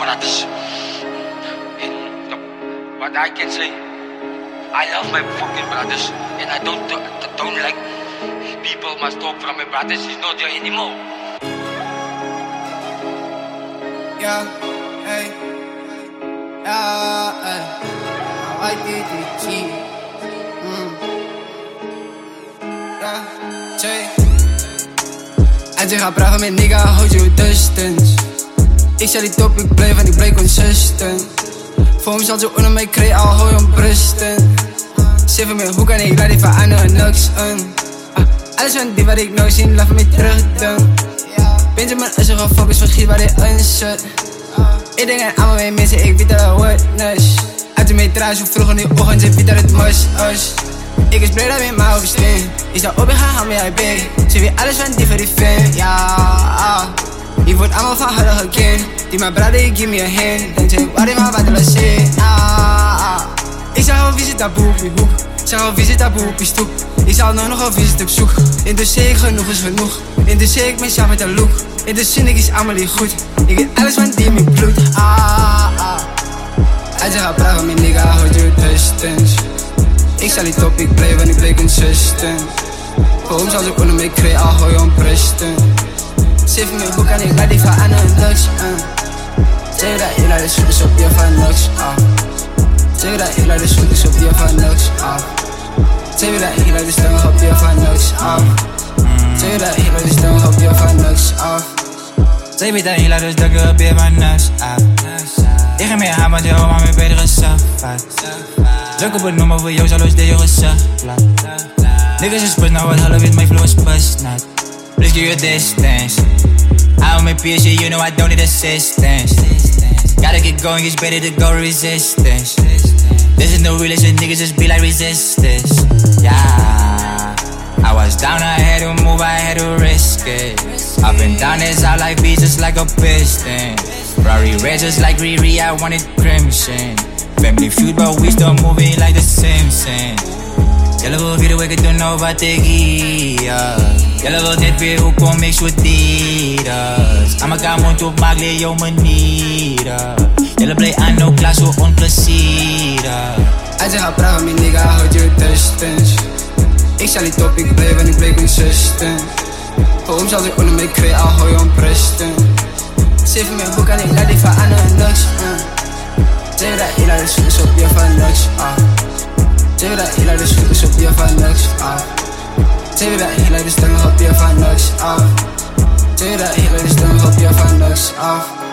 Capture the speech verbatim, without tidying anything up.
brothers. And what I can say, I love my fucking brothers, and I don't don't like people must talk from my brothers. He's not there anymore. Yeah, hey, yeah, hey. I did it, G. Mm. Yeah, Jay. En ze gaat praten met nigga, hold your distance. Ik zei die top, ik bleef en ik bleef consistent. Voor hem zal ze onder mij kree, al hou je om brusten. Zeven meer, hoe kan ik laat die veranderen, niks aan. Ah, alles van die wat ik nooit zie, laat me terug doen. Benjamin is er gefocust, vergiet waar hij in zit. Ik denk aan allemaal meer mensen, ik weet dat het witness. Uit de metraal, zo vroeg in die ochtend, ze weet dat het must is. Ik is blij dat we maar oversteen. Ik sta op en ga gaan met hij big. Ze weet alles van die voor die fan, ja. Ik word allemaal van harder gekend. Die mijn brother, ik give me a hand. Dan zeg ik, wat ik maar wat willen zien, ah. Ik zal gewoon visit dat boepie hoek. Ik zal gewoon visit dat boepie stoep. Ik zal nog nog een visit op zoek. In de zee, genoeg is genoeg. In de zee, ik mezelf met een look. In de zin, ik is allemaal niet goed. Ik weet alles van die in mijn bloed, ah, ah. Hij zegt, ga praten met nigga, hold your distance. Ik zal niet op, ik bleef en ik bleef consistent. Voor hem zal ik onder mij kree, al hou je om presten. Zeven meer, hoe kan ik laat die veranderen, niks aan. Zeg dat je laat de zoekers op je van niks af. Zeg dat je laat de zoekers op je van niks af. Zeg dat je laat de stemmen op je van niks af. Zeg dat je laat de stemmen op je van niks af. Zeg dat je laat de stemmen op je van niks af. Ik ga meer aan, maar je hoort maar meer betere safat. Druk op het nummer voor jou, zal ons de jongens saflat. Niggas is pus, nou wat half weet, mijn flow is pus nat. Please give your distance. I'm my P S G, you know I don't need assistance. Gotta get going, it's better to go resistance. This is no relation, niggas just be like resistance. Yeah, I was down, I had to move, I had to risk it. Up and down is how life be, just like a piston. Rari red just like Riri, I wanted crimson. Family feud, but we still moving like the Simpsons. Jelle wil weer hoe ik het doen, nou wat ik hier. Jelle wil net weer hoe kom ik zo dieren. Aan elkaar mond op, maak leer jouw manieren. Jelle blij aan, nou klaar zo onplezieren. Hij zegt, ga praten met nigga, hold your distance. Ik zal niet op, ik bleef en ik bleef consistent. Voor hem zal ik onder mij kree, al hou je om presten. Zeven meer, hoe kan ik laat die veranderen, niks aan. Zeg dat je laat de zoekers op je van niks af. Zeg dat je laat de zoekers op je van niks af. Zeg dat je laat de stemmen op je van niks af. Zeg dat je laat de stemmen op je van niks af.